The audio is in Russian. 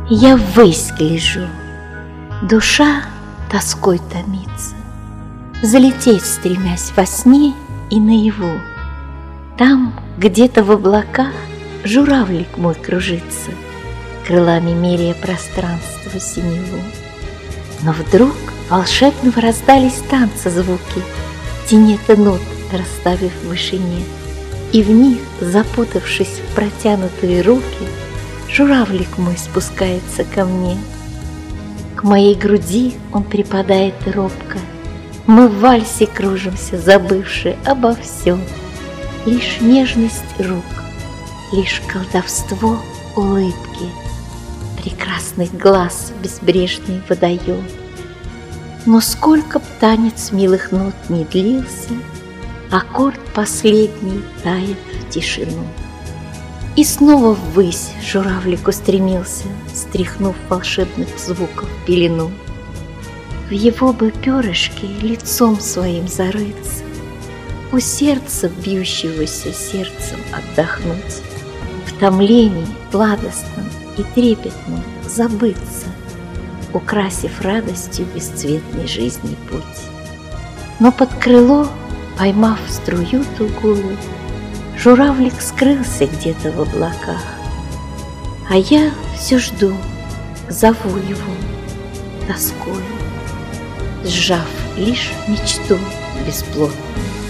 Я ввысь гляжу, душа тоской томится, залететь стремясь во сне и наяву. Там, где-то в облаках, журавлик мой кружится, крылами меряя пространство синеву. Но вдруг волшебного раздались танца звуки, тенета нот расставив в вышине, и в них, запутавшись в протянутые руки, журавлик мой спускается ко мне. К моей груди он припадает робко, мы в вальсе кружимся, забывши обо всем. Лишь нежность рук, лишь колдовство улыбки, прекрасных глаз безбрежный водоем. Но сколько б танец милых нот не длился, аккорд последний тает в тишину. И снова ввысь журавлик устремился, стряхнув волшебных звуков пелену. В его бы перышке лицом своим зарыться, у сердца, бьющегося сердцем, отдохнуть, в томлении сладостном и трепетном забыться, украсив радостью бесцветной жизни путь. Но под крыло, поймав струю тугую, журавлик скрылся где-то в облаках, а я все жду, зову его, тоскую, сжав лишь мечту бесплотную.